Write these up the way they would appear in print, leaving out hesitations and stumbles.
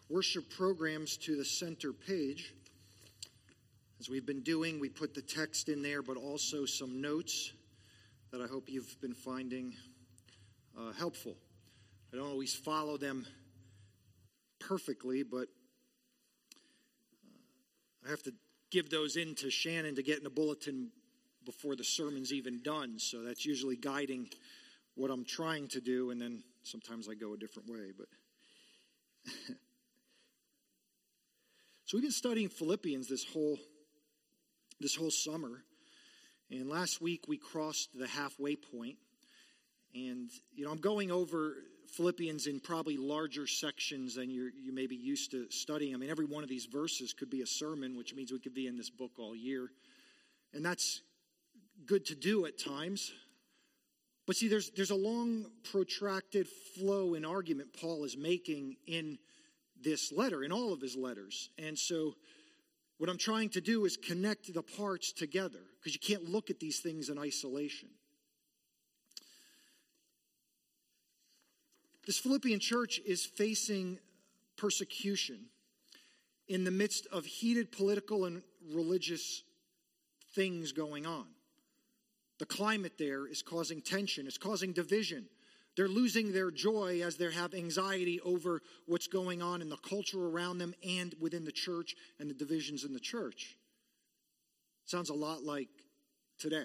worship programs to the center page. As we've been doing, we put the text in there, but also some notes that I hope you've been finding helpful. I don't always follow them perfectly, but I have to give those in to Shannon to get in the bulletin before the sermon's even done. So that's usually guiding what I'm trying to do, and then sometimes I go a different way. But so we've been studying Philippians this whole summer, and last week we crossed the halfway point. And I'm going over Philippians in probably larger sections than you may be used to studying. I mean, every one of these verses could be a sermon, which means we could be in this book all year. And that's good to do at times. But see, there's a long, protracted flow and argument Paul is making in this letter, in all of his letters. And so what I'm trying to do is connect the parts together, because you can't look at these things in isolation. This Philippian church is facing persecution in the midst of heated political and religious things going on. The climate there is causing tension, it's causing division. They're losing their joy as they have anxiety over what's going on in the culture around them and within the church and the divisions in the church. Sounds a lot like today.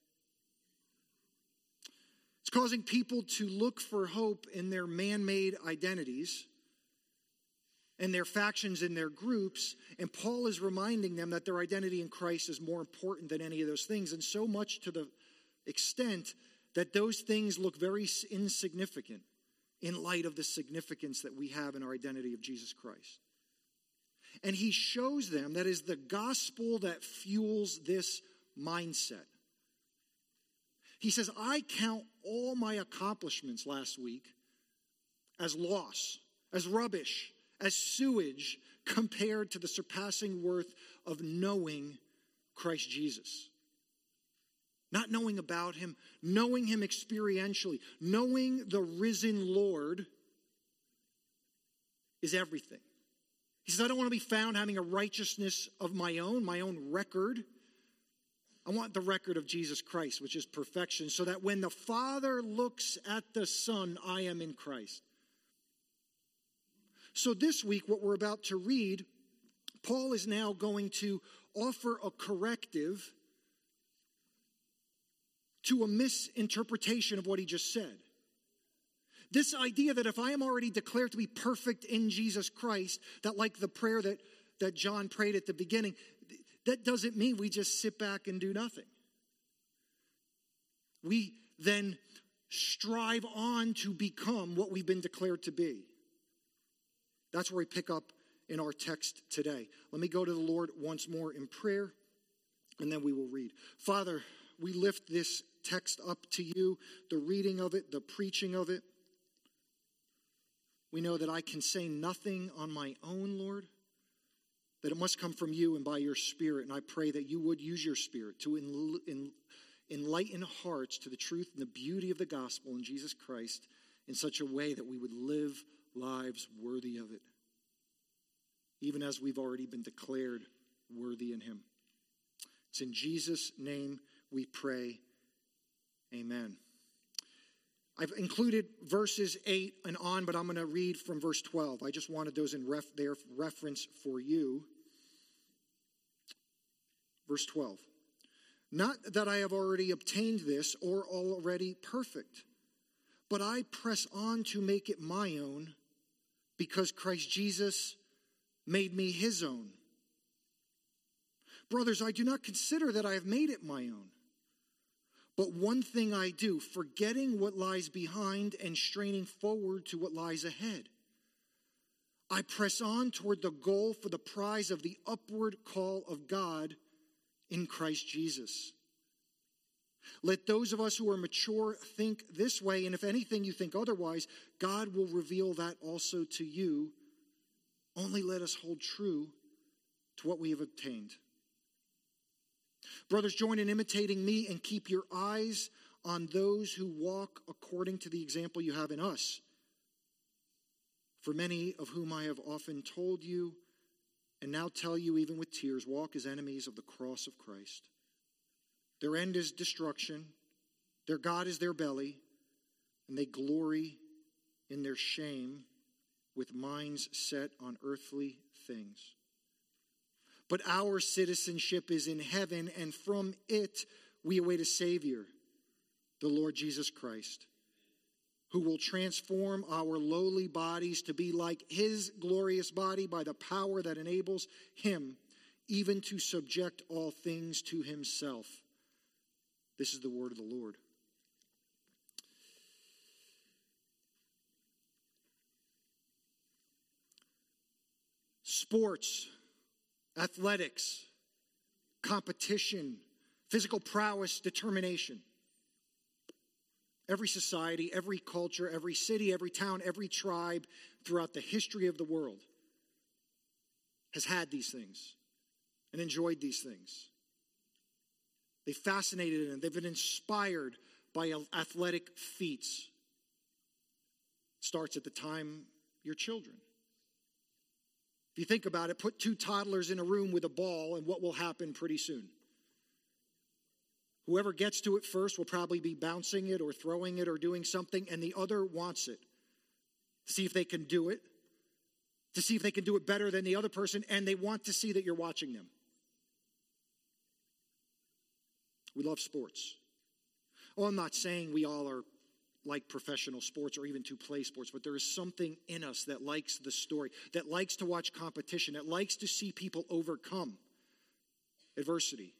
It's causing people to look for hope in their man-made identities and their factions and their groups. And Paul is reminding them that their identity in Christ is more important than any of those things. And so much to the extent that those things look very insignificant in light of the significance that we have in our identity of Jesus Christ. And he shows them that is the gospel that fuels this mindset. He says, I count all my accomplishments last week as loss, as rubbish, as sewage compared to the surpassing worth of knowing Christ Jesus. Not knowing about him, knowing him experientially, knowing the risen Lord is everything. He says, I don't want to be found having a righteousness of my own record. I want the record of Jesus Christ, which is perfection, so that when the Father looks at the Son, I am in Christ. So this week, what we're about to read, Paul is now going to offer a corrective to a misinterpretation of what he just said. This idea that if I am already declared to be perfect in Jesus Christ, that like the prayer that John prayed at the beginning, that doesn't mean we just sit back and do nothing. We then strive on to become what we've been declared to be. That's where we pick up in our text today. Let me go to the Lord once more in prayer, and then we will read. Father, we lift this text up to you, the reading of it, the preaching of it. We know that I can say nothing on my own, Lord, that it must come from you and by your Spirit. And I pray that you would use your Spirit to enlighten hearts to the truth and the beauty of the gospel in Jesus Christ in such a way that we would live lives worthy of it, even as we've already been declared worthy in him. It's in Jesus' name we pray. Amen. I've included verses 8 and on, but I'm going to read from verse 12. I just wanted those in their reference for you. Verse 12. Not that I have already obtained this or already perfect, but I press on to make it my own because Christ Jesus made me his own. Brothers, I do not consider that I have made it my own. But one thing I do, forgetting what lies behind and straining forward to what lies ahead. I press on toward the goal for the prize of the upward call of God in Christ Jesus. Let those of us who are mature think this way, and if anything you think otherwise, God will reveal that also to you. Only let us hold true to what we have obtained. Brothers, join in imitating me and keep your eyes on those who walk according to the example you have in us. For many of whom I have often told you, and now tell you even with tears, walk as enemies of the cross of Christ. Their end is destruction, their God is their belly, and they glory in their shame with minds set on earthly things. But our citizenship is in heaven, and from it we await a Savior, the Lord Jesus Christ, who will transform our lowly bodies to be like his glorious body by the power that enables him even to subject all things to himself. This is the word of the Lord. Sports, athletics, competition, physical prowess, determination. Every society, every culture, every city, every town, every tribe throughout the history of the world has had these things and enjoyed these things. They fascinated them. They've been inspired by athletic feats. It starts at the time you're children. If you think about it, put two toddlers in a room with a ball, and what will happen pretty soon? Whoever gets to it first will probably be bouncing it or throwing it or doing something, and the other wants it to see if they can do it, to see if they can do it better than the other person, and they want to see that you're watching them. We love sports. Oh, I'm not saying we all are like professional sports or even to play sports, but there is something in us that likes the story, that likes to watch competition, that likes to see people overcome adversity.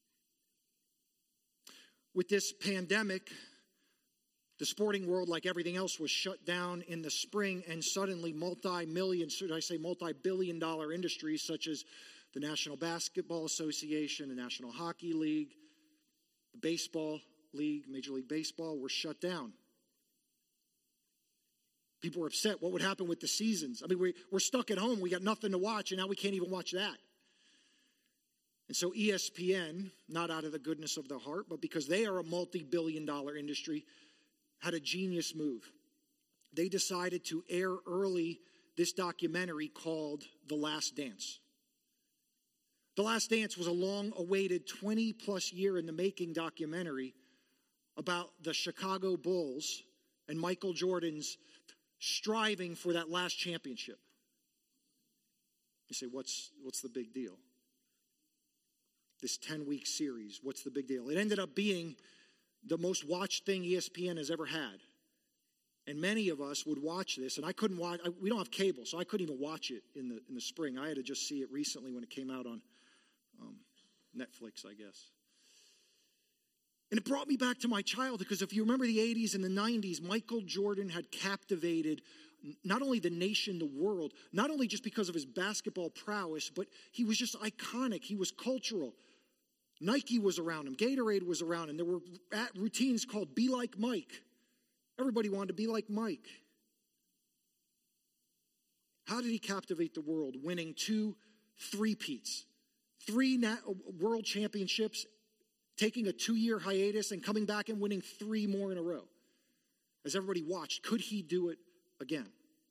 With this pandemic, the sporting world, like everything else, was shut down in the spring, and suddenly multi-billion-dollar industries such as the National Basketball Association, the National Hockey League, the Baseball League, Major League Baseball, were shut down. People were upset. What would happen with the seasons? I mean, we're stuck at home. We got nothing to watch, and now we can't even watch that. And so ESPN, not out of the goodness of their heart, but because they are a multi-billion-dollar industry, had a genius move. They decided to air early this documentary called The Last Dance. The Last Dance was a long-awaited 20-plus year in the making documentary about the Chicago Bulls and Michael Jordan's striving for that last championship. You say, what's the big deal? This 10-week series, what's the big deal? It ended up being the most watched thing ESPN has ever had. And many of us would watch this, and I couldn't watch, we don't have cable, so I couldn't even watch it in the spring. I had to just see it recently when it came out on Netflix, I guess. And it brought me back to my childhood, because if you remember the 80s and the 90s, Michael Jordan had captivated not only the nation, the world, not only just because of his basketball prowess, but he was just iconic. He was cultural. Nike was around him. Gatorade was around him. There were routines called Be Like Mike. Everybody wanted to be like Mike. How did he captivate the world? Winning 2 three-peats, 3 world championships, taking a 2-year hiatus and coming back and winning 3 more in a row. As everybody watched, could he do it again?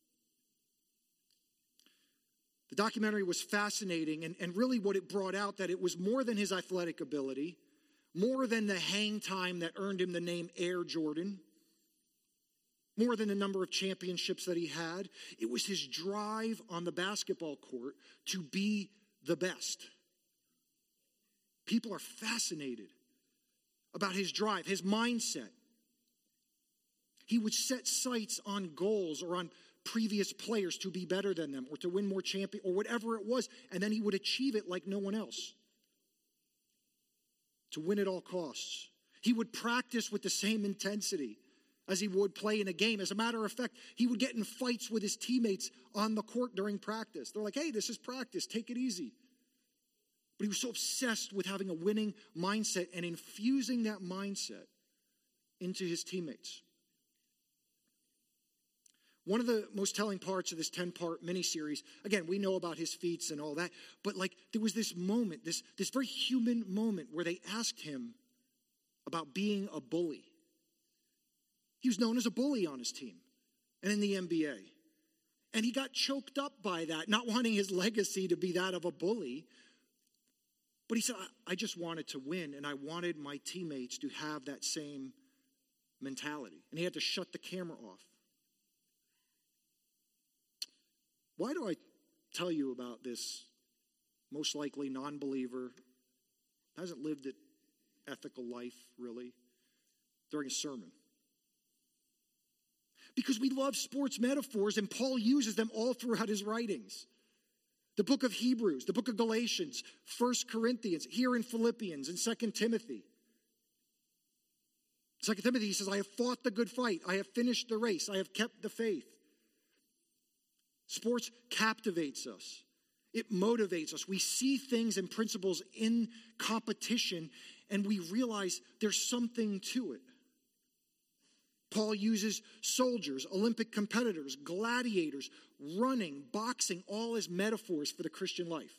The documentary was fascinating, and really what it brought out, that it was more than his athletic ability, more than the hang time that earned him the name Air Jordan, more than the number of championships that he had. It was his drive on the basketball court to be the best. People are fascinated about his drive, his mindset. He would set sights on goals or on previous players to be better than them or to win more champion or whatever it was, and then he would achieve it like no one else, to win at all costs. He would practice with the same intensity as he would play in a game. As a matter of fact, he would get in fights with his teammates on the court during practice. They're like, hey, this is practice, take it easy. But he was so obsessed with having a winning mindset and infusing that mindset into his teammates. One of the most telling parts of this 10-part miniseries, again, we know about his feats and all that, but there was this moment, this very human moment where they asked him about being a bully. He was known as a bully on his team and in the NBA. And he got choked up by that, not wanting his legacy to be that of a bully. But he said, I just wanted to win, and I wanted my teammates to have that same mentality. And he had to shut the camera off. Why do I tell you about this most likely non-believer, hasn't lived an ethical life, really, during a sermon? Because we love sports metaphors, and Paul uses them all throughout his writings. The book of Hebrews, the book of Galatians, 1 Corinthians, here in Philippians, and 2 Timothy. 2 Timothy, he says, I have fought the good fight. I have finished the race. I have kept the faith. Sports captivates us. It motivates us. We see things and principles in competition, and we realize there's something to it. Paul uses soldiers, Olympic competitors, gladiators, running, boxing, all as metaphors for the Christian life.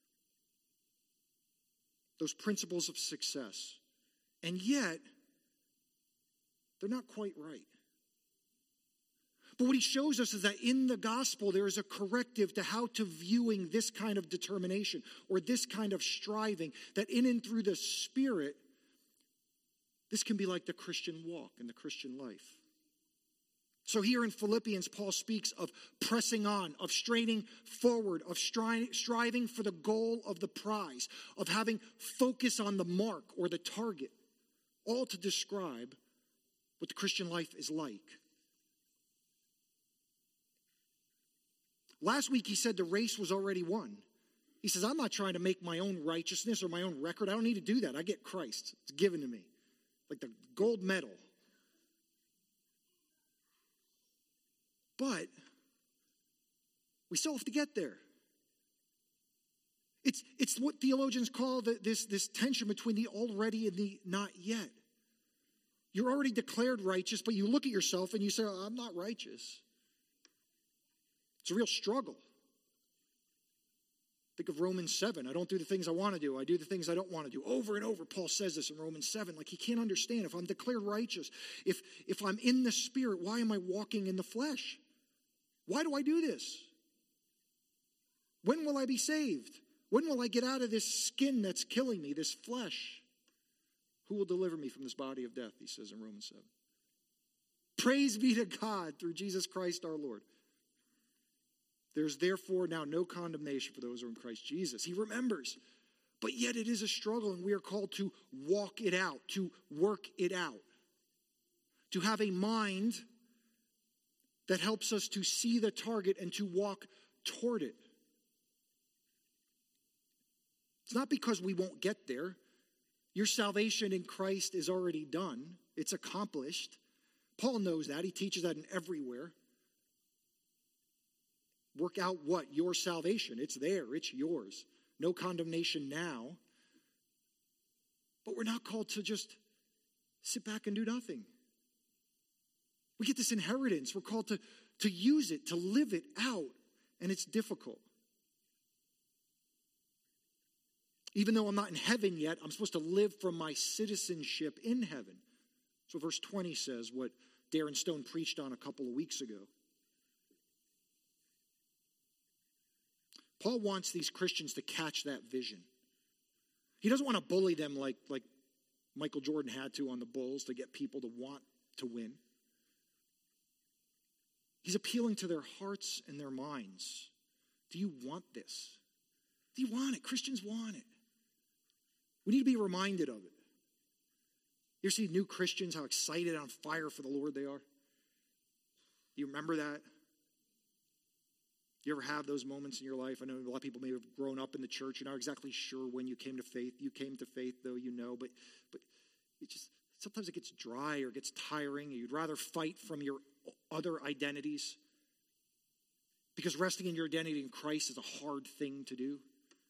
Those principles of success. And yet, they're not quite right. But what he shows us is that in the gospel, there is a corrective to how to viewing this kind of determination or this kind of striving, that in and through the Spirit, this can be like the Christian walk and the Christian life. So here in Philippians, Paul speaks of pressing on, of straining forward, of striving for the goal of the prize, of having focus on the mark or the target, all to describe what the Christian life is like. Last week he said the race was already won. He says, I'm not trying to make my own righteousness or my own record. I don't need to do that. I get Christ. It's given to me. Like the gold medal. But we still have to get there. It's what theologians call this tension between the already and the not yet. You're already declared righteous, but you look at yourself and you say, I'm not righteous. It's a real struggle. Think of Romans 7. I don't do the things I want to do. I do the things I don't want to do. Over and over, Paul says this in Romans 7. Like he can't understand. If I'm declared righteous, if I'm in the Spirit, why am I walking in the flesh? Why do I do this? When will I be saved? When will I get out of this skin that's killing me, this flesh? Who will deliver me from this body of death, he says in Romans 7. Praise be to God through Jesus Christ our Lord. There's therefore now no condemnation for those who are in Christ Jesus. He remembers. But yet it is a struggle, and we are called to walk it out, to work it out. To have a mind that helps us to see the target and to walk toward it. It's not because we won't get there. Your salvation in Christ is already done. It's accomplished. Paul knows that. He teaches that in everywhere. Work out what? Your salvation. It's there. It's yours. No condemnation now. But we're not called to just sit back and do nothing. We get this inheritance. We're called to use it, to live it out. And it's difficult. Even though I'm not in heaven yet, I'm supposed to live from my citizenship in heaven. So verse 20 says what Darren Stone preached on a couple of weeks ago. Paul wants these Christians to catch that vision. He doesn't want to bully them like Michael Jordan had to on the Bulls to get people to want to win. He's appealing to their hearts and their minds. Do you want this? Do you want it? Christians want it. We need to be reminded of it. You ever see new Christians, how excited and on fire for the Lord they are? Do you remember that? You ever have those moments in your life? I know a lot of people may have grown up in the church. You're not exactly sure when you came to faith. You came to faith, though, you know. But it just sometimes it gets dry or gets tiring. You'd rather fight from your other identities. Because resting in your identity in Christ is a hard thing to do.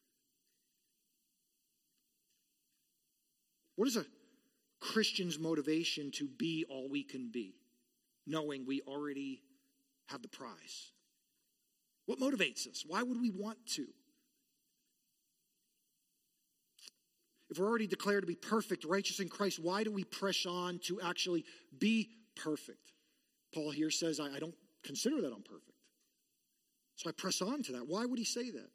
What is a Christian's motivation to be all we can be, knowing we already have the prize? What motivates us? Why would we want to? If we're already declared to be perfect, righteous in Christ, why do we press on to actually be perfect? Paul here says, I don't consider that I'm perfect. So I press on to that. Why would he say that?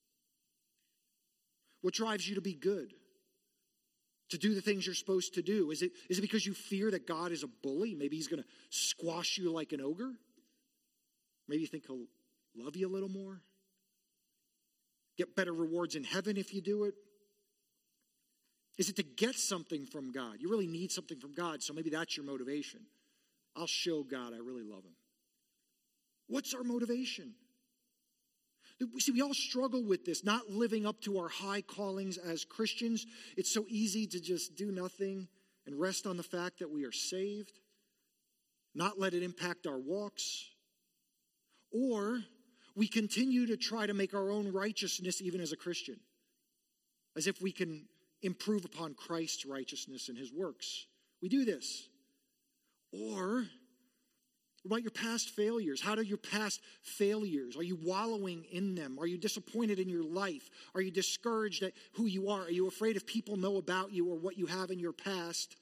What drives you to be good? To do the things you're supposed to do? Is it because you fear that God is a bully? Maybe he's going to squash you like an ogre? Maybe you think he'll love you a little more? Get better rewards in heaven if you do it? Is it to get something from God? You really need something from God, so maybe that's your motivation. I'll show God I really love him. What's our motivation? See, we all struggle with this, not living up to our high callings as Christians. It's so easy to just do nothing and rest on the fact that we are saved, not let it impact our walks. Or we continue to try to make our own righteousness even as a Christian, as if we can improve upon Christ's righteousness and his works. We do this. Or what about your past failures? How do your past failures? Are you wallowing in them? Are you disappointed in your life? Are you discouraged at who you are? Are you afraid if people know about you or what you have in your past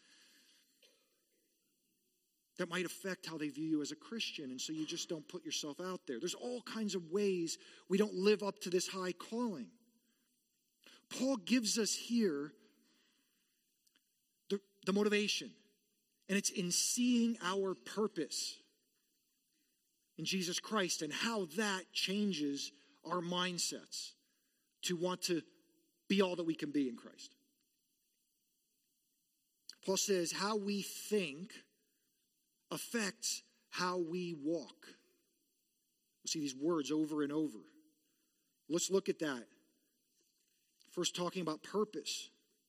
that might affect how they view you as a Christian, and so you just don't put yourself out there? There's all kinds of ways we don't live up to this high calling. Paul gives us here the motivation, and it's in seeing our purpose in Jesus Christ and how that changes our mindsets to want to be all that we can be in Christ. Paul says how we think affects how we walk. We'll see these words over and over. Let's look at that. First, talking about purpose.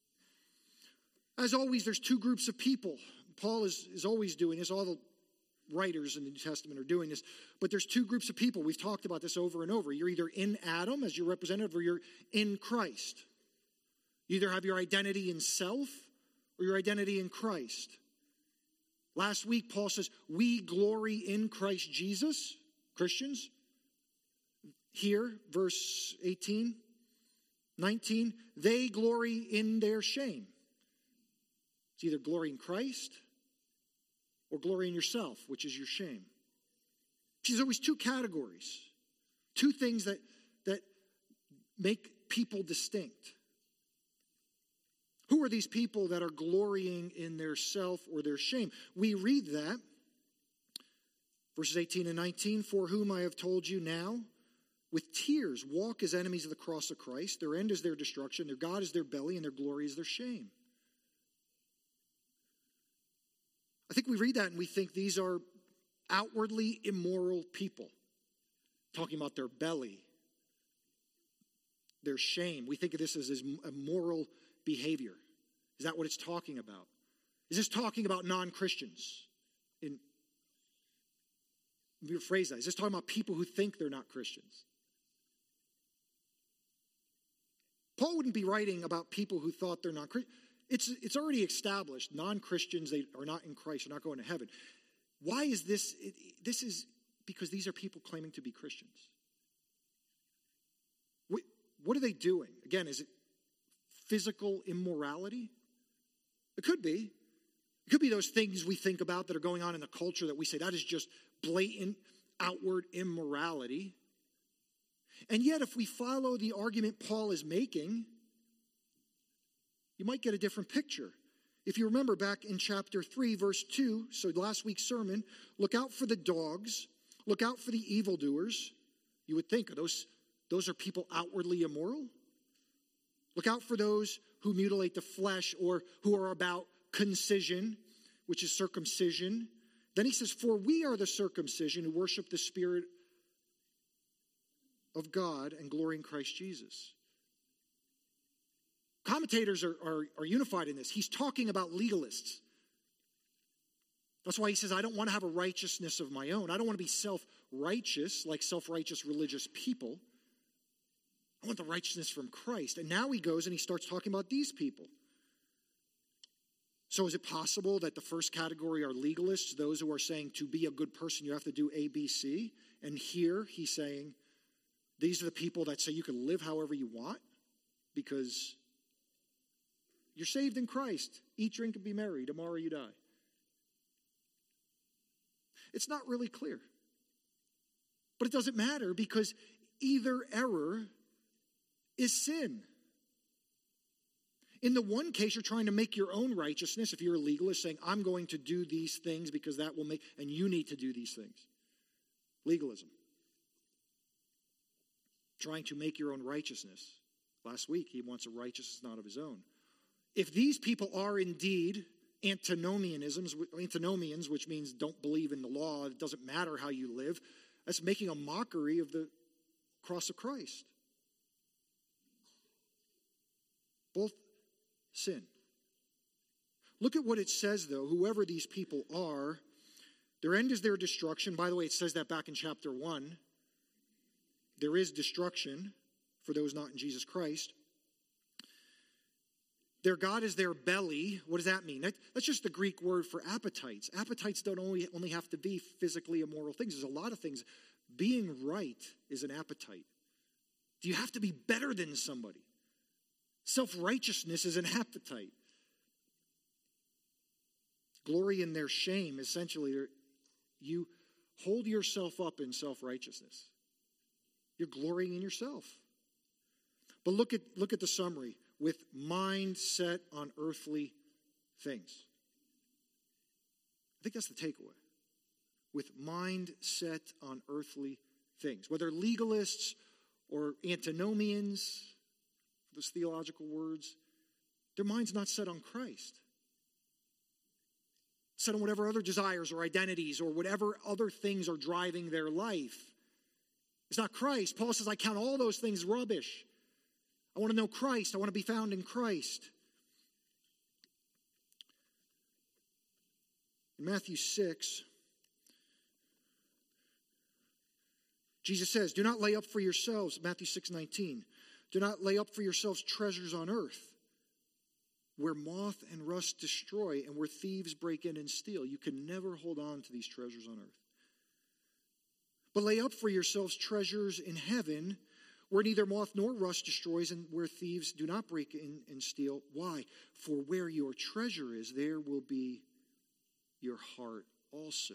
As always, there's two groups of people. Paul is always doing this. All the writers in the New Testament are doing this. But there's two groups of people. We've talked about this over and over. You're either in Adam as your representative or you're in Christ. You either have your identity in self or your identity in Christ. Last week, Paul says, we glory in Christ Jesus, Christians. Here, verse 18, 19, they glory in their shame. It's either glory in Christ or glory in yourself, which is your shame. See, there's always two categories, two things that make people distinct. Who are these people that are glorying in their self or their shame? We read that, verses 18 and 19, for whom I have told you now, with tears walk as enemies of the cross of Christ. Their end is their destruction, their God is their belly, and their glory is their shame. I think we read that and we think these are outwardly immoral people. Talking about their belly, their shame. We think of this as immoral behavior. Is that what it's talking about? Is this talking about non-Christians? Let me rephrase that. Is this talking about people who think they're not Christians? Paul wouldn't be writing about people who thought they're not Christians. It's already established. Non-Christians, they are not in Christ, are not going to heaven. Why is this? This is because these are people claiming to be Christians. What are they doing? Again, is it physical immorality? It could be. It could be those things we think about that are going on in the culture that we say that is just blatant outward immorality. And yet, if we follow the argument Paul is making, you might get a different picture. If you remember back in chapter 3, verse 2, so last week's sermon, look out for the dogs, look out for the evildoers. You would think, those are people outwardly immoral? Look out for those who mutilate the flesh or who are about concision, which is circumcision. Then he says, for we are the circumcision who worship the Spirit of God and glory in Christ Jesus. Commentators are unified in this. He's talking about legalists. That's why he says, I don't want to have a righteousness of my own. I don't want to be self-righteous like self-righteous religious people. I want the righteousness from Christ. And now he goes and he starts talking about these people. So is it possible that the first category are legalists, those who are saying to be a good person you have to do A, B, C? And here he's saying these are the people that say you can live however you want because you're saved in Christ. Eat, drink, and be merry. Tomorrow you die. It's not really clear. But it doesn't matter because either error is sin. In the one case, you're trying to make your own righteousness. If you're a legalist, saying, I'm going to do these things because that will make, and you need to do these things. Legalism. Trying to make your own righteousness. Last week, he wants a righteousness not of his own. If these people are indeed antinomians, which means don't believe in the law, it doesn't matter how you live, that's making a mockery of the cross of Christ. Both sin. Look at what it says, though. Whoever these people are, their end is their destruction. By the way, it says that back in chapter 1. There is destruction for those not in Jesus Christ. Their God is their belly. What does that mean? That's just the Greek word for appetites. Appetites don't only have to be physically immoral things. There's a lot of things. Being right is an appetite. Do you have to be better than somebody? Self-righteousness is an appetite. Glory in their shame, essentially, you hold yourself up in self-righteousness. You're glorying in yourself. But look at the summary. With mind set on earthly things. I think that's the takeaway. With mind set on earthly things. Whether legalists or antinomians, those theological words, their mind's not set on Christ. Set on whatever other desires or identities or whatever other things are driving their life. It's not Christ. Paul says, I count all those things rubbish. I want to know Christ. I want to be found in Christ. In Matthew 6, Jesus says, do not lay up for yourselves, Matthew 6:19, do not lay up for yourselves treasures on earth, where moth and rust destroy and where thieves break in and steal. You can never hold on to these treasures on earth. But lay up for yourselves treasures in heaven, where neither moth nor rust destroys and where thieves do not break in and steal. Why? For where your treasure is, there will be your heart also.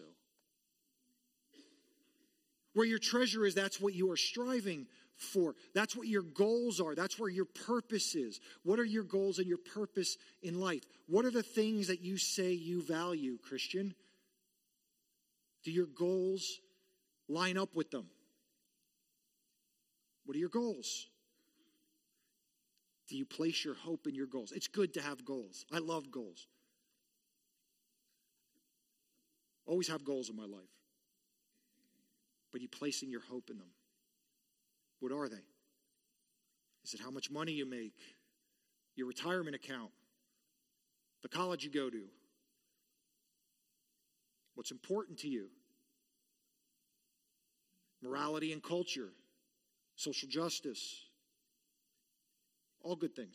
Where your treasure is, that's what you are striving for. That's what your goals are. That's where your purpose is. What are your goals and your purpose in life? What are the things that you say you value, Christian? Do your goals line up with them? What are your goals? Do you place your hope in your goals? It's good to have goals. I love goals. Always have goals in my life. But are you placing your hope in them? What are they? Is it how much money you make? Your retirement account? The college you go to? What's important to you? Morality and culture? Social justice, all good things.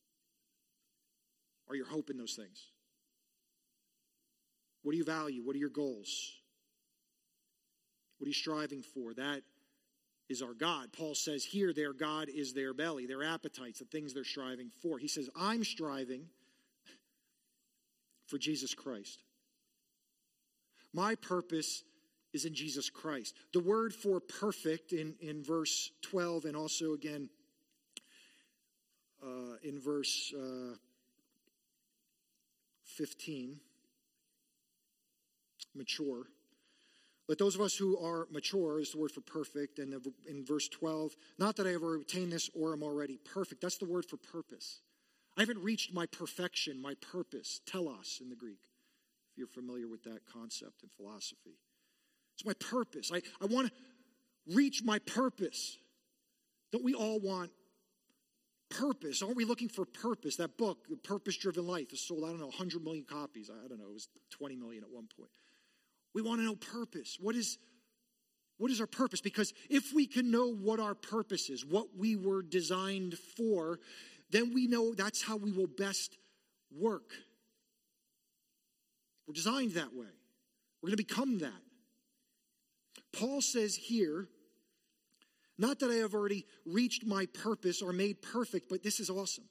Are your hope in those things? What do you value? What are your goals? What are you striving for? That is our God. Paul says here their God is their belly, their appetites, the things they're striving for. He says, I'm striving for Jesus Christ. My purpose is in Jesus Christ. The word for perfect in verse 12 and also again in verse 15, mature. Let those of us who are mature is the word for perfect. And in verse 12, not that I have obtained this or am already perfect. That's the word for purpose. I haven't reached my perfection, my purpose, telos in the Greek, if you're familiar with that concept in philosophy. It's my purpose. I want to reach my purpose. Don't we all want purpose? Aren't we looking for purpose? That book, The Purpose-Driven Life, has sold, 100 million copies. I don't know, it was 20 million at one point. We want to know purpose. What is our purpose? Because if we can know what our purpose is, what we were designed for, then we know that's how we will best work. We're designed that way. We're going to become that. Paul says here, not that I have already reached my purpose or made perfect, but this is awesome.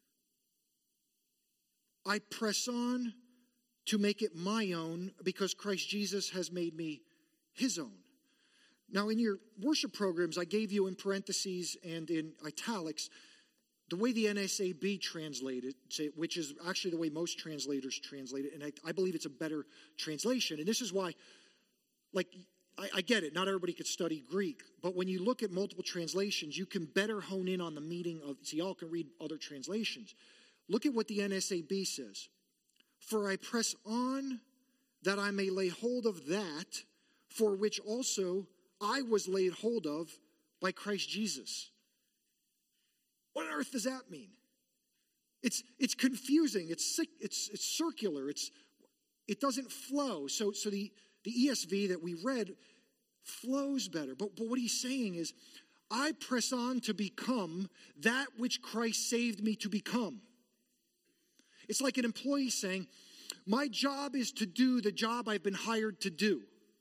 I press on to make it my own because Christ Jesus has made me his own. Now, in your worship programs, I gave you in parentheses and in italics the way the NASB translated, which is actually the way most translators translate it, and I believe it's a better translation. And this is why, I get it, not everybody could study Greek, but when you look at multiple translations, you can better hone in on the meaning of, so y'all can read other translations. Look at what the NASB says. For I press on that I may lay hold of that for which also I was laid hold of by Christ Jesus. What on earth does that mean? It's confusing. It's circular. It doesn't flow. So the ESV that we read flows better. But what he's saying is, I press on to become that which Christ saved me to become. It's like an employee saying, my job is to do the job I've been hired to do.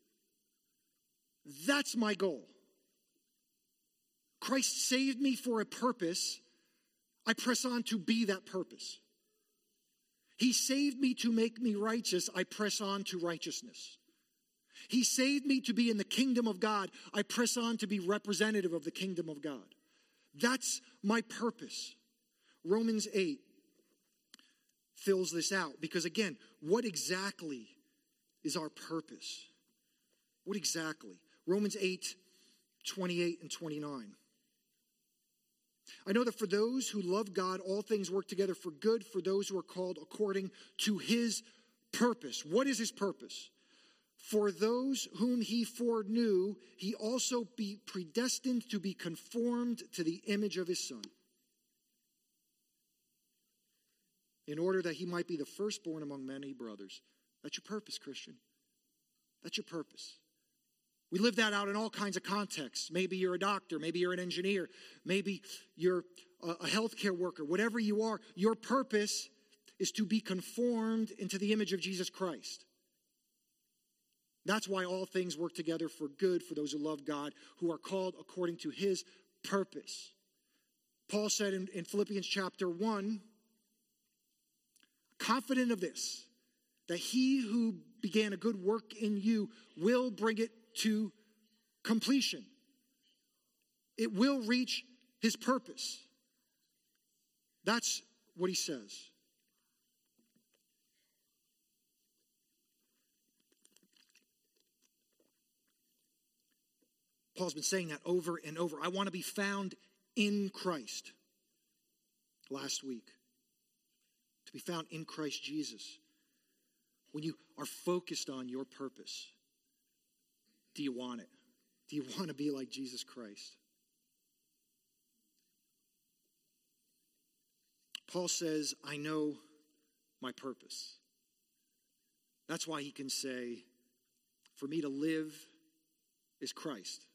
That's my goal. Christ saved me for a purpose. I press on to be that purpose. He saved me to make me righteous. I press on to righteousness. He saved me to be in the kingdom of God. I press on to be representative of the kingdom of God. That's my purpose. Romans 8 fills this out because, again, what exactly is our purpose? What exactly? Romans 8, 28 and 29. I know that for those who love God, all things work together for good for those who are called according to his purpose. What is his purpose? For those whom he foreknew, he also predestined to be conformed to the image of his Son, in order that he might be the firstborn among many brothers. That's your purpose, Christian. That's your purpose. We live that out in all kinds of contexts. Maybe you're a doctor. Maybe you're an engineer. Maybe you're a healthcare worker. Whatever you are, your purpose is to be conformed into the image of Jesus Christ. That's why all things work together for good for those who love God, who are called according to his purpose. Paul said in Philippians chapter 1, confident of this, that he who began a good work in you will bring it to completion. It will reach his purpose. That's what he says. Paul's been saying that over and over. I want to be found in Christ. Last week. To be found in Christ Jesus. When you are focused on your purpose, do you want it? Do you want to be like Jesus Christ? Paul says, I know my purpose. That's why he can say, for me to live is Christ.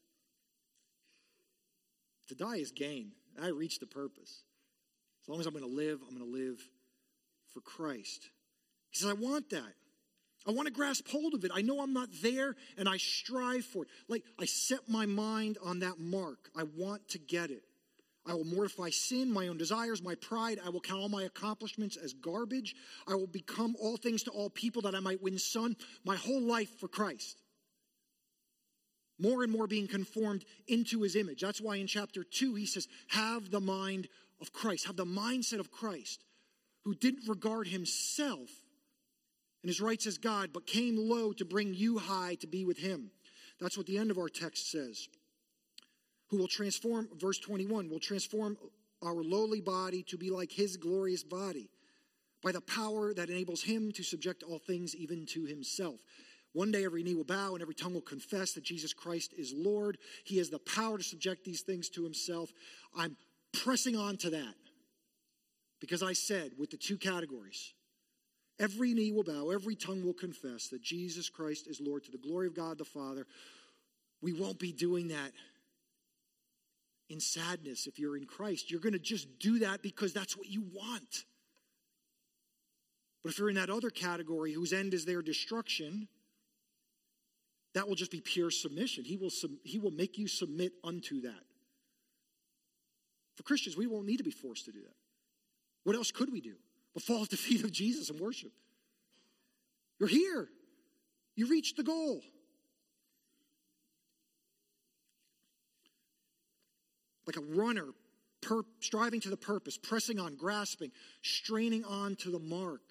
To die is gain. I reach the purpose. As long as I'm going to live for Christ. He says, I want that. I want to grasp hold of it. I know I'm not there, and I strive for it. Like, I set my mind on that mark. I want to get it. I will mortify sin, my own desires, my pride. I will count all my accomplishments as garbage. I will become all things to all people that I might win some. My whole life for Christ. More and more being conformed into his image. That's why in chapter 2 he says, have the mind of Christ. Have the mindset of Christ, who didn't regard himself and his rights as God, but came low to bring you high to be with him. That's what the end of our text says. Who will transform, verse 21, will transform our lowly body to be like his glorious body by the power that enables him to subject all things even to himself. One day every knee will bow and every tongue will confess that Jesus Christ is Lord. He has the power to subject these things to himself. I'm pressing on to that because I said with the two categories, every knee will bow, every tongue will confess that Jesus Christ is Lord to the glory of God the Father. We won't be doing that in sadness if you're in Christ. You're going to just do that because that's what you want. But if you're in that other category whose end is their destruction, that will just be pure submission. He will make you submit unto that. For Christians, we won't need to be forced to do that. What else could we do but fall at the feet of Jesus and worship? You're here. You reached the goal. like a runner, striving to the purpose, pressing on, grasping, straining on to the mark.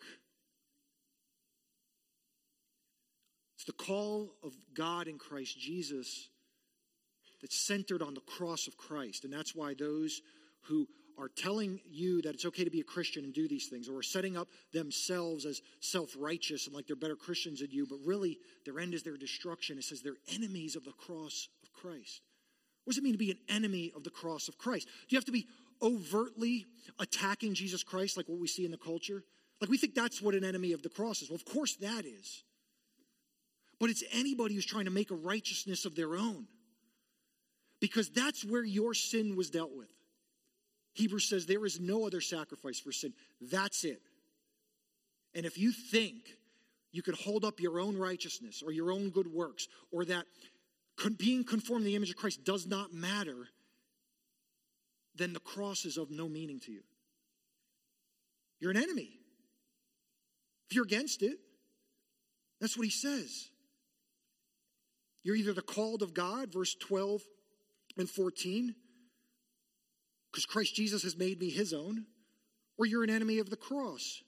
It's the call of God in Christ Jesus that's centered on the cross of Christ. And that's why those who are telling you that it's okay to be a Christian and do these things, or are setting up themselves as self-righteous and like they're better Christians than you, but really their end is their destruction. It says they're enemies of the cross of Christ. What does it mean to be an enemy of the cross of Christ? Do you have to be overtly attacking Jesus Christ like what we see in the culture? Like we think that's what an enemy of the cross is. Well, of course that is. But it's anybody who's trying to make a righteousness of their own. Because that's where your sin was dealt with. Hebrews says there is no other sacrifice for sin. That's it. And if you think you could hold up your own righteousness or your own good works, or that being conformed to the image of Christ does not matter, then the cross is of no meaning to you. You're an enemy. If you're against it, that's what he says. You're either the called of God, verse 12 and 14, because Christ Jesus has made me his own, or you're an enemy of the cross.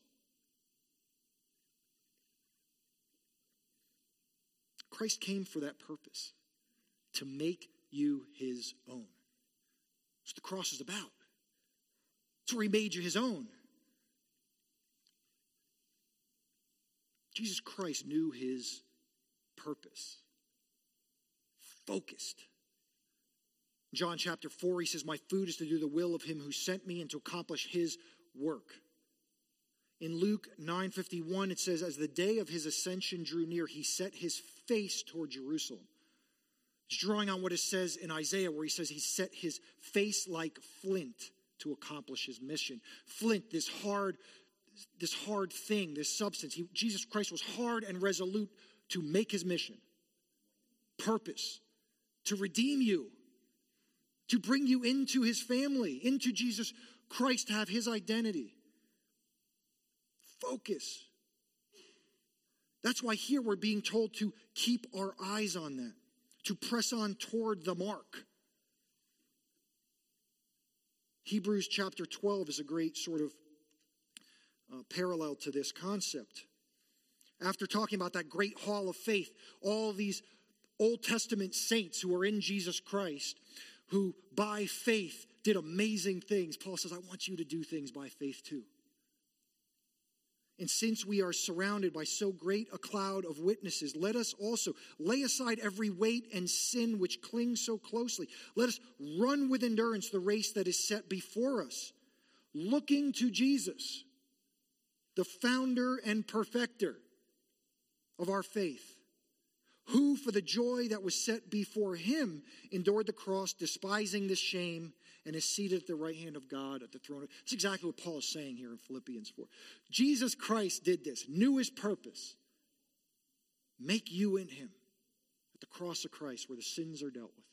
Christ came for that purpose, to make you his own. That's what the cross is about. That's where he made you his own. Jesus Christ knew his purpose. Focused. John chapter 4, he says, my food is to do the will of him who sent me and to accomplish his work. In Luke 9:51, it says, as the day of his ascension drew near, he set his face toward Jerusalem. He's drawing on what it says in Isaiah, where he says he set his face like flint to accomplish his mission. Flint, this hard thing, this substance. Jesus Christ was hard and resolute to make his mission. Purpose. To redeem you. To bring you into his family, into Jesus Christ, to have his identity. Focus. That's why here we're being told to keep our eyes on that, to press on toward the mark. Hebrews chapter 12 is a great sort of parallel to this concept. After talking about that great hall of faith, all these Old Testament saints who are in Jesus Christ, who by faith did amazing things, Paul says, I want you to do things by faith too. And since we are surrounded by so great a cloud of witnesses, let us also lay aside every weight and sin which clings so closely. Let us run with endurance the race that is set before us, looking to Jesus, the founder and perfecter of our faith, who for the joy that was set before him endured the cross, despising the shame, and is seated at the right hand of God at the throne. That's exactly what Paul is saying here in Philippians 4. Jesus Christ did this, knew his purpose. Make you in him at the cross of Christ where the sins are dealt with.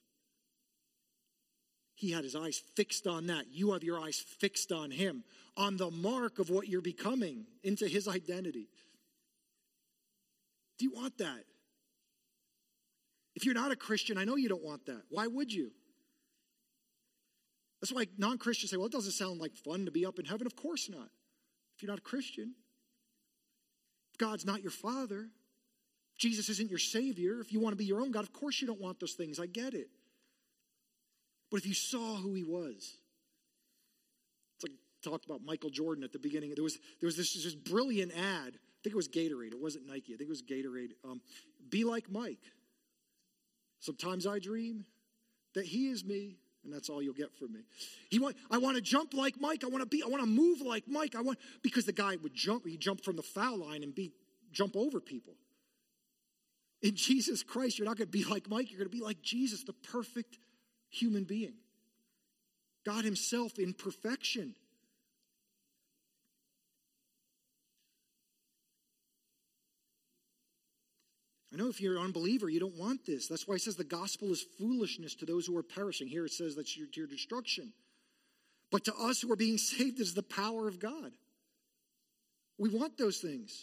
He had his eyes fixed on that. You have your eyes fixed on him, on the mark of what you're becoming, into his identity. Do you want that? If you're not a Christian, I know you don't want that. Why would you? That's why non-Christians say, well, it doesn't sound like fun to be up in heaven. Of course not. If you're not a Christian, if God's not your father, if Jesus isn't your savior, if you want to be your own God, of course you don't want those things. I get it. But if you saw who he was, it's like I talked about Michael Jordan at the beginning. There was this brilliant ad. I think it was Gatorade. It wasn't Nike. I think it was Gatorade. Be like Mike. Sometimes I dream that he is me, and that's all you'll get from me. I want to jump like Mike. I want to move like Mike. Because the guy would jump. He'd jump from the foul line and jump over people. In Jesus Christ, you're not going to be like Mike. You're going to be like Jesus, the perfect human being. God himself in perfection. I know if you're an unbeliever, you don't want this. That's why it says the gospel is foolishness to those who are perishing. Here it says that's to your destruction. But to us who are being saved is the power of God. We want those things.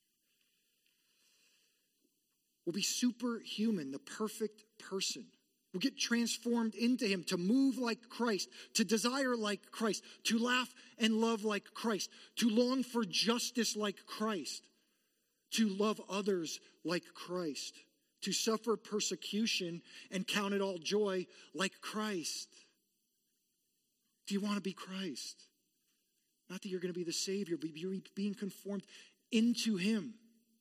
We'll be superhuman, the perfect person. We'll get transformed into him, to move like Christ, to desire like Christ, to laugh and love like Christ, to long for justice like Christ, to love others like Christ, to suffer persecution and count it all joy like Christ. Do you want to be Christ? Not that you're going to be the Savior, but you're being conformed into him.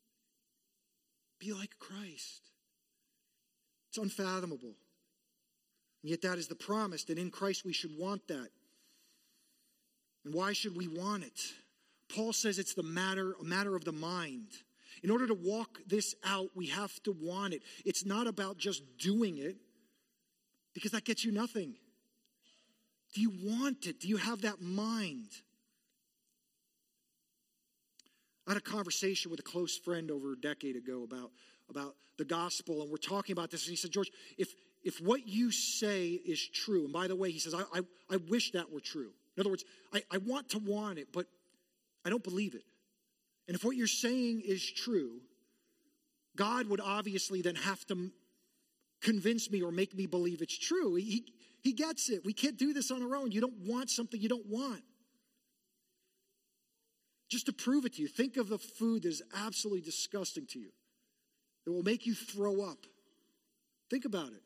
Be like Christ. It's unfathomable. And yet that is the promise, that in Christ we should want that. And why should we want it? Paul says it's a matter of the mind. In order to walk this out, we have to want it. It's not about just doing it, because that gets you nothing. Do you want it? Do you have that mind? I had a conversation with a close friend over a decade ago about the gospel, and we're talking about this, and he said, George, if what you say is true, and by the way, he says, I wish that were true. In other words, I want to want it, but I don't believe it. And if what you're saying is true, God would obviously then have to convince me or make me believe it's true. He gets it. We can't do this on our own. You don't want something you don't want. Just to prove it to you, think of the food that is absolutely disgusting to you, that will make you throw up. Think about it.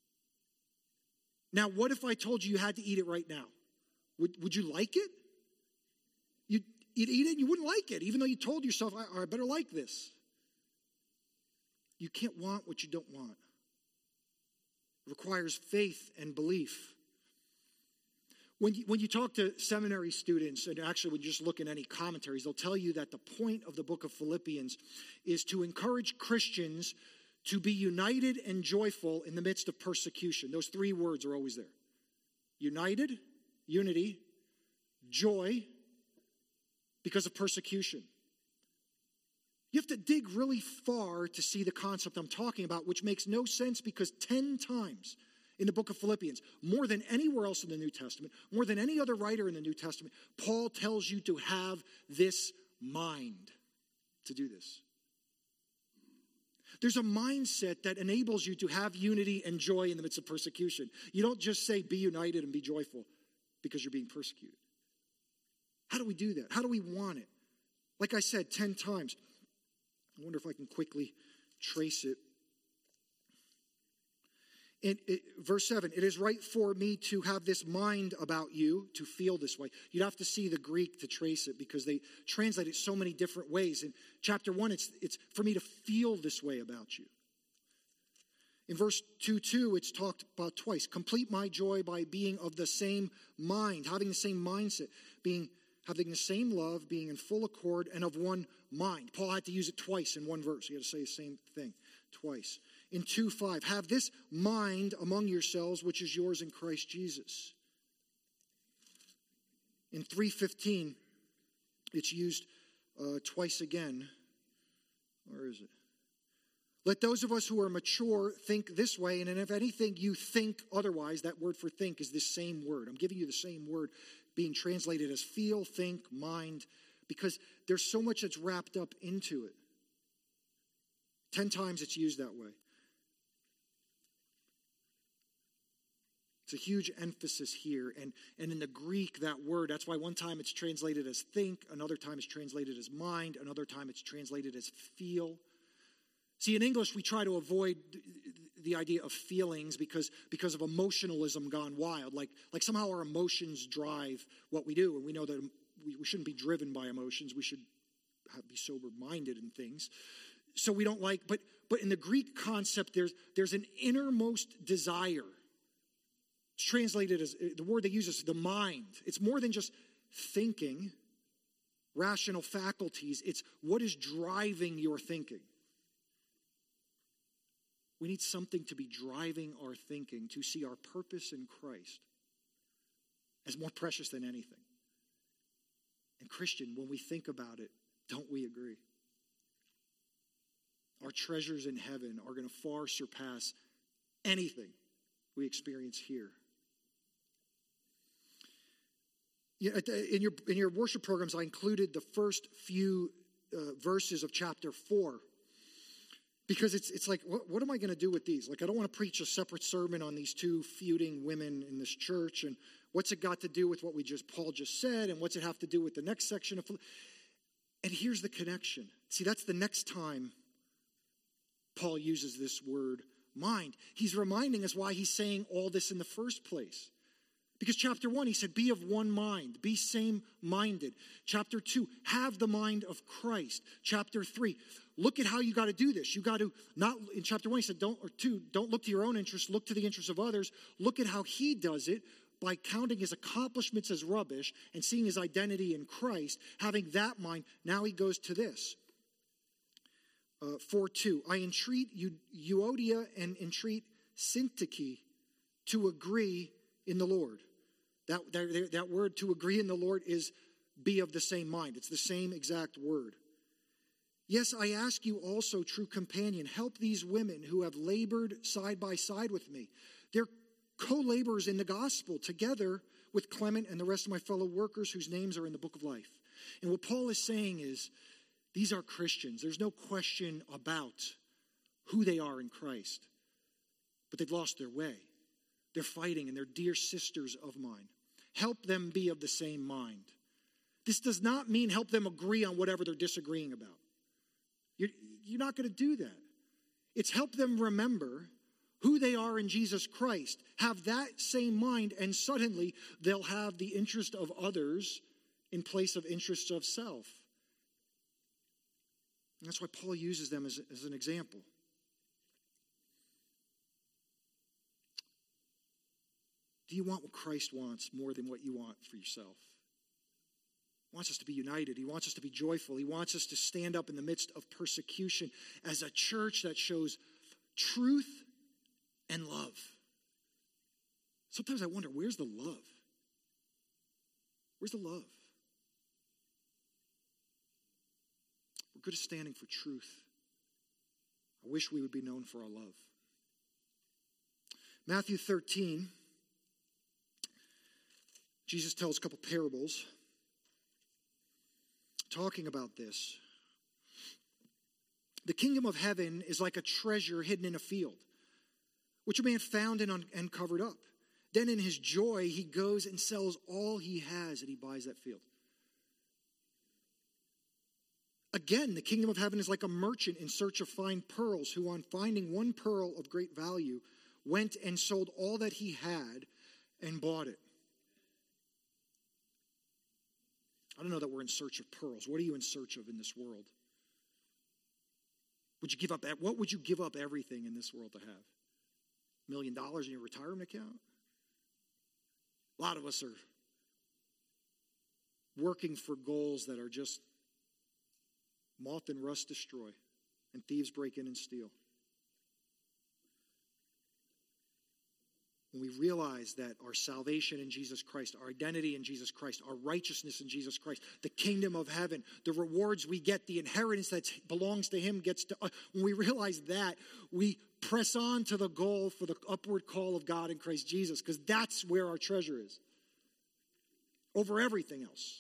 Now, what if I told you you had to eat it right now? Would you like it? You'd eat it and you wouldn't like it, even though you told yourself, I better like this. You can't want what you don't want. It requires faith and belief. When you talk to seminary students, and actually when you just look in any commentaries, they'll tell you that the point of the book of Philippians is to encourage Christians to be united and joyful in the midst of persecution. Those three words are always there. United, unity, joy, because of persecution. You have to dig really far to see the concept I'm talking about, which makes no sense, because 10 times in the book of Philippians, more than anywhere else in the New Testament, more than any other writer in the New Testament, Paul tells you to have this mind to do this. There's a mindset that enables you to have unity and joy in the midst of persecution. You don't just say be united and be joyful because you're being persecuted. How do we do that? How do we want it? Like I said 10 times. I wonder if I can quickly trace it. Verse 7, it is right for me to have this mind about you, to feel this way. You'd have to see the Greek to trace it, because they translate it so many different ways. In chapter 1, it's for me to feel this way about you. In verse 2:2, it's talked about twice. Complete my joy by being of the same mind, having the same mindset, having the same love, being in full accord, and of one mind. Paul had to use it twice in one verse. He had to say the same thing twice. In 2:5, have this mind among yourselves, which is yours in Christ Jesus. In 3:15, it's used twice again. Where is it? Let those of us who are mature think this way, and if anything you think otherwise, that word for think is this same word. I'm giving you the same word being translated as feel, think, mind, because there's so much that's wrapped up into it. 10 times it's used that way. It's a huge emphasis here. And in the Greek, that word, that's why one time it's translated as think, another time it's translated as mind, another time it's translated as feel. See, in English, we try to avoid the idea of feelings because of emotionalism gone wild. Like somehow our emotions drive what we do. And we know that we shouldn't be driven by emotions. We should be sober-minded in things. So we don't like, but in the Greek concept, there's an innermost desire. It's translated as, the word they use is the mind. It's more than just thinking, rational faculties. It's what is driving your thinking. We need something to be driving our thinking, to see our purpose in Christ as more precious than anything. And Christian, when we think about it, don't we agree? Our treasures in heaven are going to far surpass anything we experience here. In your worship programs, I included the first few verses of chapter 4. Because it's like, what am I going to do with these? Like, I don't want to preach a separate sermon on these two feuding women in this church. And what's it got to do with what Paul just said? And what's it have to do with the next section of And here's the connection. See, that's the next time Paul uses this word mind. He's reminding us why he's saying all this in the first place. Because chapter 1, he said, be of one mind, be same-minded. Chapter 2, have the mind of Christ. Chapter 3, look at how you got to do this. You got to not, in chapter 1, he said, don't look to your own interests, look to the interests of others. Look at how he does it by counting his accomplishments as rubbish and seeing his identity in Christ, having that mind. Now he goes to this. 4:2, I entreat Euodia and entreat Syntyche to agree in the Lord. That word to agree in the Lord is be of the same mind. It's the same exact word. Yes, I ask you also, true companion, help these women who have labored side by side with me. They're co-laborers in the gospel together with Clement and the rest of my fellow workers whose names are in the book of life. And what Paul is saying is, these are Christians. There's no question about who they are in Christ. But they've lost their way. They're fighting, and they're dear sisters of mine. Help them be of the same mind. This does not mean help them agree on whatever they're disagreeing about. You're not going to do that. It's help them remember who they are in Jesus Christ. Have that same mind, and suddenly they'll have the interest of others in place of interests of self. And that's why Paul uses them as an example. Do you want what Christ wants more than what you want for yourself? He wants us to be united. He wants us to be joyful. He wants us to stand up in the midst of persecution as a church that shows truth and love. Sometimes I wonder, where's the love? Where's the love? We're good at standing for truth. I wish we would be known for our love. Matthew 13, Jesus tells a couple parables talking about this. The kingdom of heaven is like a treasure hidden in a field, which a man found and covered up. Then in his joy, he goes and sells all he has and he buys that field. Again, the kingdom of heaven is like a merchant in search of fine pearls, who on finding one pearl of great value, went and sold all that he had and bought it. I don't know that we're in search of pearls. What are you in search of in this world? Would you give up? What would you give up everything in this world to have? $1 million in your retirement account? A lot of us are working for goals that are just moth and rust destroy, and thieves break in and steal. When we realize that our salvation in Jesus Christ, our identity in Jesus Christ, our righteousness in Jesus Christ, the kingdom of heaven, the rewards we get, the inheritance that belongs to him gets to us. When we realize that, we press on to the goal for the upward call of God in Christ Jesus, because that's where our treasure is, over everything else.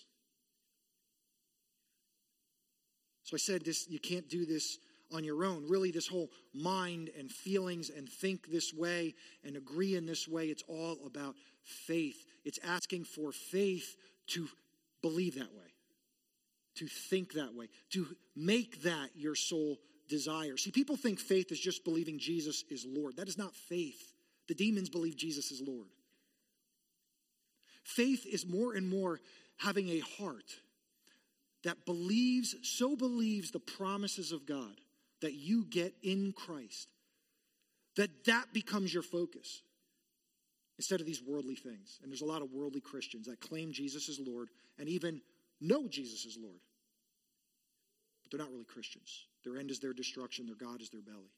So I said this, you can't do this on your own. Really, this whole mind and feelings and think this way and agree in this way, it's all about faith. It's asking for faith to believe that way, to think that way, to make that your sole desire. See, people think faith is just believing Jesus is Lord. That is not faith. The demons believe Jesus is Lord. Faith is more and more having a heart that believes the promises of God that you get in Christ, that becomes your focus instead of these worldly things. And there's a lot of worldly Christians that claim Jesus is Lord and even know Jesus is Lord, but they're not really Christians. Their end is their destruction. Their God is their belly.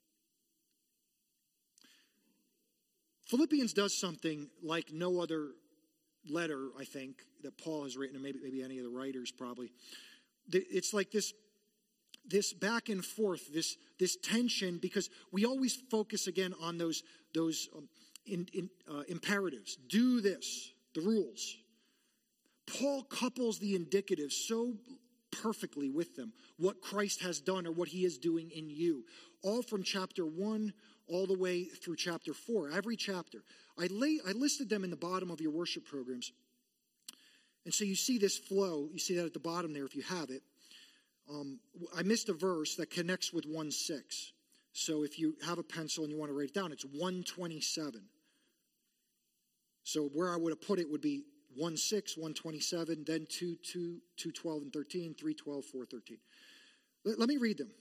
Philippians does something like no other letter, I think, that Paul has written, and maybe any of the writers probably. It's like this back and forth, this tension, because we always focus again on those imperatives. Do this, the rules. Paul couples the indicatives so perfectly with them, what Christ has done or what he is doing in you. all from chapter 1 all the way through chapter 4, every chapter. I listed them in the bottom of your worship programs. And so you see this flow. You see that at the bottom there if you have it. I missed a verse that connects with 1:6. So if you have a pencil and you want to write it down, it's 127. So where I would have put it would be 1:6, 127, then 2:2, 2:12 and 13, 3:12, 4:13. Let me read them.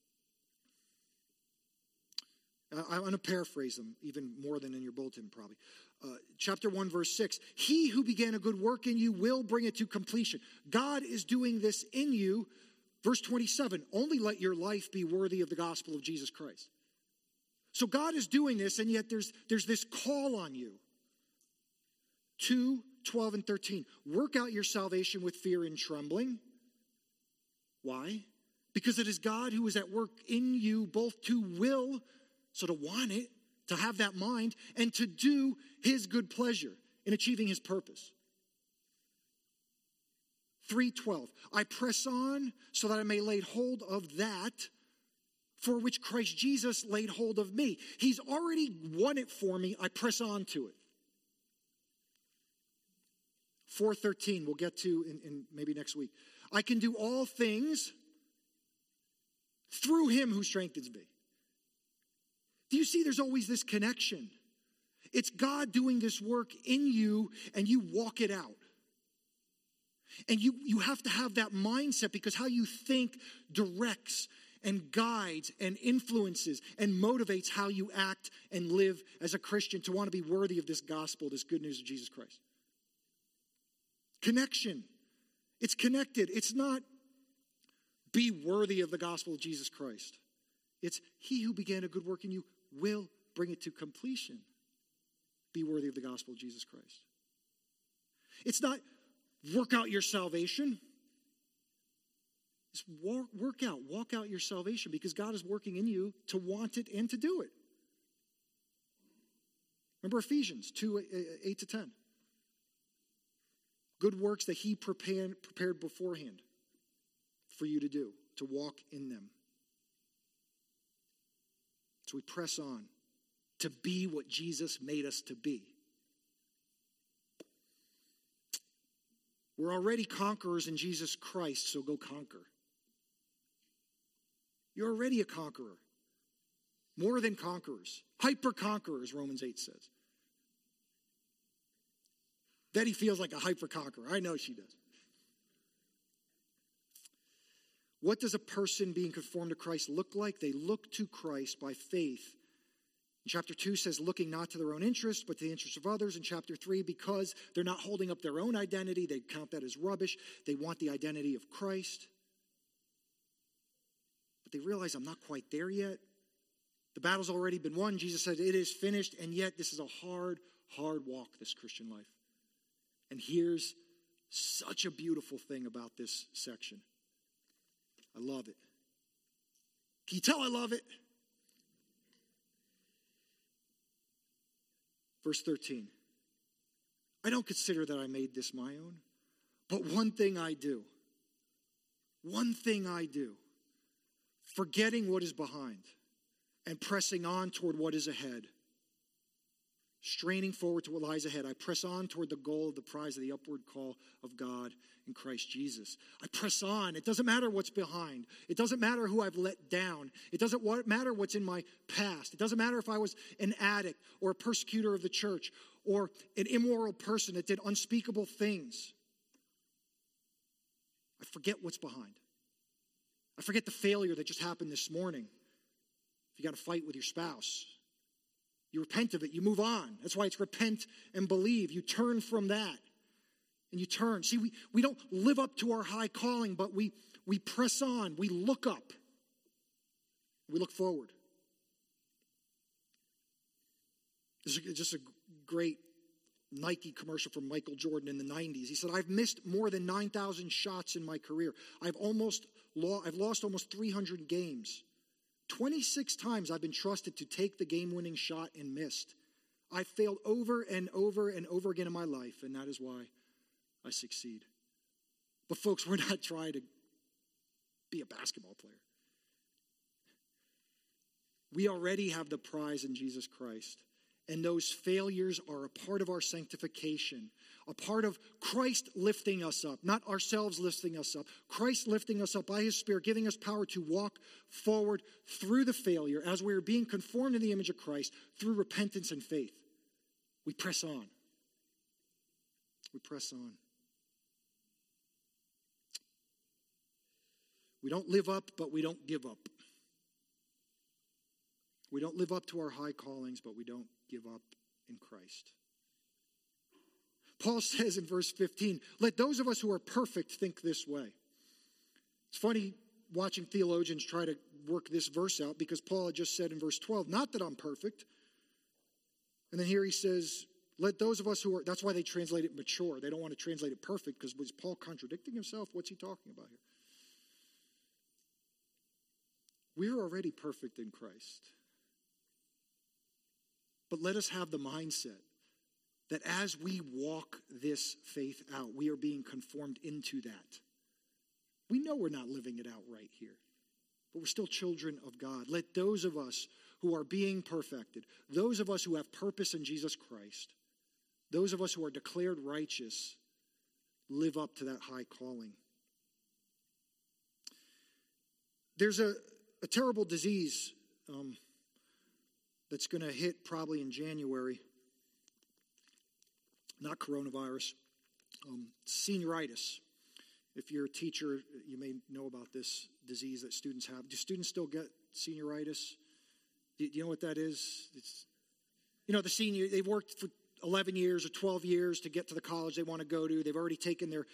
I'm going to paraphrase them even more than in your bulletin probably. Chapter 1, verse 6. He who began a good work in you will bring it to completion. God is doing this in you. Verse 27. Only let your life be worthy of the gospel of Jesus Christ. So God is doing this, and yet there's this call on you. 2, 12, and 13. Work out your salvation with fear and trembling. Why? Because it is God who is at work in you both to will, so to want it, to have that mind, and to do his good pleasure in achieving his purpose. 3:12. I press on so that I may lay hold of that for which Christ Jesus laid hold of me. He's already won it for me. I press on to it. 4:13 we'll get to in maybe next week. I can do all things through him who strengthens me. Do you see there's always this connection? It's God doing this work in you and you walk it out. And you have to have that mindset because how you think directs and guides and influences and motivates how you act and live as a Christian to want to be worthy of this gospel, this good news of Jesus Christ. Connection. It's connected. It's not be worthy of the gospel of Jesus Christ. It's he who began a good work in you will bring it to completion. Be worthy of the gospel of Jesus Christ. It's not work out your salvation. It's walk out your salvation because God is working in you to want it and to do it. Remember Ephesians 2, 8 to 10. Good works that he prepared beforehand for you to do, to walk in them. So we press on to be what Jesus made us to be. We're already conquerors in Jesus Christ, so go conquer. You're already a conqueror. More than conquerors. Hyper conquerors, Romans 8 says. Betty feels like a hyper conqueror. I know she does. What does a person being conformed to Christ look like? They look to Christ by faith. Chapter 2 says, looking not to their own interest, but to the interest of others. In chapter 3, because they're not holding up their own identity, they count that as rubbish. They want the identity of Christ. But they realize I'm not quite there yet. The battle's already been won. Jesus said, it is finished. And yet this is a hard, hard walk, this Christian life. And here's such a beautiful thing about this section. I love it. Can you tell I love it? Verse 13. I don't consider that I made this my own, but one thing I do. One thing I do. Forgetting what is behind and pressing on toward what is ahead. Straining forward to what lies ahead. I press on toward the goal of the prize of the upward call of God in Christ Jesus. I press on. It doesn't matter what's behind. It doesn't matter who I've let down. It doesn't matter what's in my past. It doesn't matter if I was an addict or a persecutor of the church or an immoral person that did unspeakable things. I forget what's behind. I forget the failure that just happened this morning. If you got a fight with your spouse, you repent of it. You move on. That's why it's repent and believe. You turn from that. And you turn. See, we don't live up to our high calling, but we press on. We look up. We look forward. This is just a great Nike commercial from Michael Jordan in the 90s. He said, I've missed more than 9,000 shots in my career. I've lost almost 300 games. 26 times I've been trusted to take the game-winning shot and missed. I failed over and over and over again in my life, and that is why I succeed. But folks, we're not trying to be a basketball player. We already have the prize in Jesus Christ. And those failures are a part of our sanctification, a part of Christ lifting us up, not ourselves lifting us up. Christ lifting us up by his Spirit, giving us power to walk forward through the failure as we are being conformed to the image of Christ through repentance and faith. We press on. We press on. We don't live up, but we don't give up. We don't live up to our high callings, but we don't give up in Christ. Paul says in verse 15, let those of us who are perfect think this way. It's funny watching theologians try to work this verse out because Paul had just said in verse 12, not that I'm perfect. And then here he says, let those of us who are, that's why they translate it mature. They don't want to translate it perfect because was Paul contradicting himself? What's he talking about here? We're already perfect in Christ. But let us have the mindset that as we walk this faith out, we are being conformed into that. We know we're not living it out right here, but we're still children of God. Let those of us who are being perfected, those of us who have purpose in Jesus Christ, those of us who are declared righteous, live up to that high calling. There's a terrible disease that's going to hit probably in January. Not coronavirus. Senioritis. If you're a teacher, you may know about this disease that students have. Do students still get senioritis? Do you know what that is? It's, the senior, they've worked for 11 years or 12 years to get to the college they want to go to. They've already taken their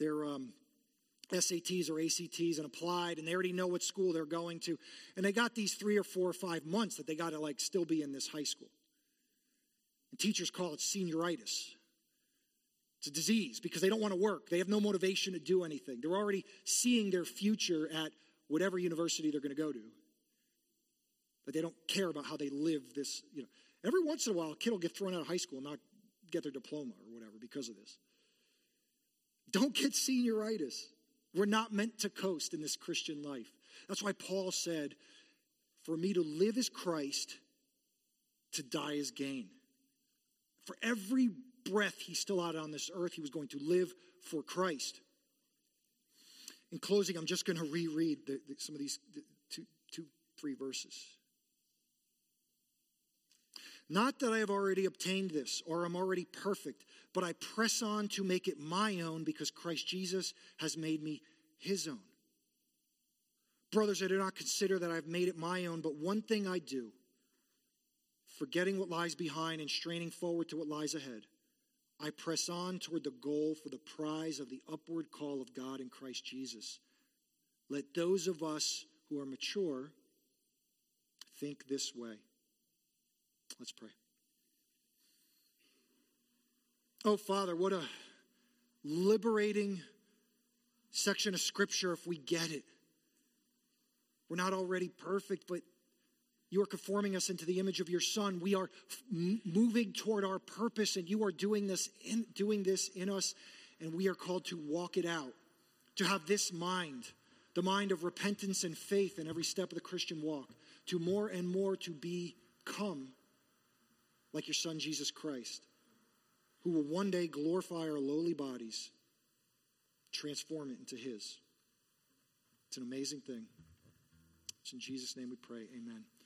SATs or ACTs and applied, and they already know what school they're going to. And they got these 3 or 4 or 5 months that they got to still be in this high school. And teachers call it senioritis. It's a disease because they don't want to work. They have no motivation to do anything. They're already seeing their future at whatever university they're going to go to. But they don't care about how they live this, Every once in a while, a kid will get thrown out of high school and not get their diploma or whatever because of this. Don't get senioritis. We're not meant to coast in this Christian life. That's why Paul said, for me to live is Christ, to die is gain. For every breath he still had on this earth, he was going to live for Christ. In closing, I'm just going to reread some of these 3 verses. Not that I have already obtained this or am already perfect, but I press on to make it my own because Christ Jesus has made me his own. Brothers, I do not consider that I've made it my own, but one thing I do, forgetting what lies behind and straining forward to what lies ahead, I press on toward the goal for the prize of the upward call of God in Christ Jesus. Let those of us who are mature think this way. Let's pray. Oh, Father, what a liberating section of Scripture if we get it. We're not already perfect, but you are conforming us into the image of your Son. We are moving toward our purpose, and you are doing this in us, and we are called to walk it out, to have this mind, the mind of repentance and faith in every step of the Christian walk, to more and more to become like your Son, Jesus Christ, who will one day glorify our lowly bodies, transform it into his. It's an amazing thing. It's in Jesus' name we pray. Amen.